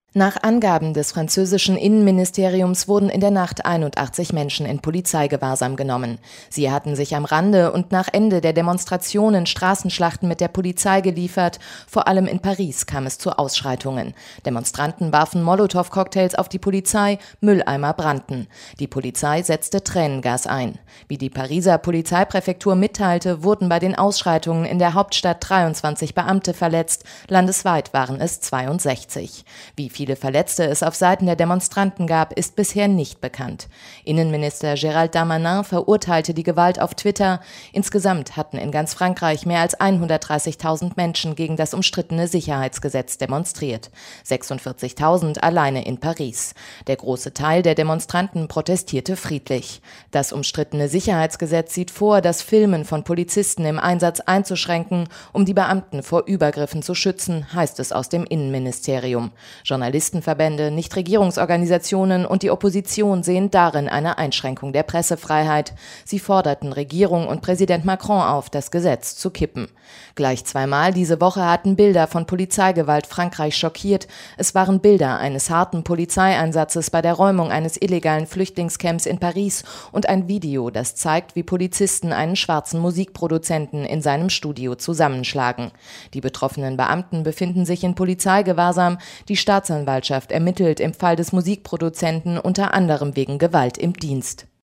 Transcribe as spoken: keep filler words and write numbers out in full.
Nach Angaben des französischen Innenministeriums wurden in der Nacht einundachtzig Menschen in Polizeigewahrsam genommen. Sie hatten sich am Rande und nach Ende der Demonstrationen Straßenschlachten mit der Polizei geliefert. Vor allem in Paris kam es zu Ausschreitungen. Demonstranten warfen Molotow-Cocktails auf die Polizei, Mülleimer brannten. Die Polizei setzte Tränengas ein. Wie die Pariser Polizeipräfektur mitteilte, wurden bei den Ausschreitungen in der Hauptstadt dreiundzwanzig Beamte verletzt. Landesweit waren es zweiundsechzig. Wie viele Verletzte es auf Seiten der Demonstranten gab, ist bisher nicht bekannt. Innenminister Gérald Darmanin verurteilte die Gewalt auf Twitter. Insgesamt hatten in ganz Frankreich mehr als hundertdreißigtausend Menschen gegen das umstrittene Sicherheitsgesetz demonstriert. sechsundvierzigtausend alleine in Paris. Der große Teil der Demonstranten protestierte friedlich. Das umstrittene Sicherheitsgesetz sieht vor, das Filmen von Polizisten im Einsatz einzuschränken, um die Beamten vor Übergriffen zu schützen, heißt es aus dem Innenministerium. Journalistenverbände, Nichtregierungsorganisationen und die Opposition sehen darin eine Einschränkung der Pressefreiheit. Sie forderten Regierung und Präsident Macron auf, das Gesetz zu kippen. Gleich zweimal diese Woche hatten Bilder von Polizeigewalt Frankreich schockiert. Es waren Bilder eines harten Polizeieinsatzes bei der Räumung eines illegalen Flüchtlingscamps in Paris und ein Video, das zeigt, wie Polizisten einen schwarzen Musikproduzenten in seinem Studio zusammenschlagen. Die betroffenen Beamten befinden sich in Polizeigewahrsam. Die Staatsanwaltschaft ermittelt im Fall des Musikproduzenten unter anderem wegen Gewalt im Dienst.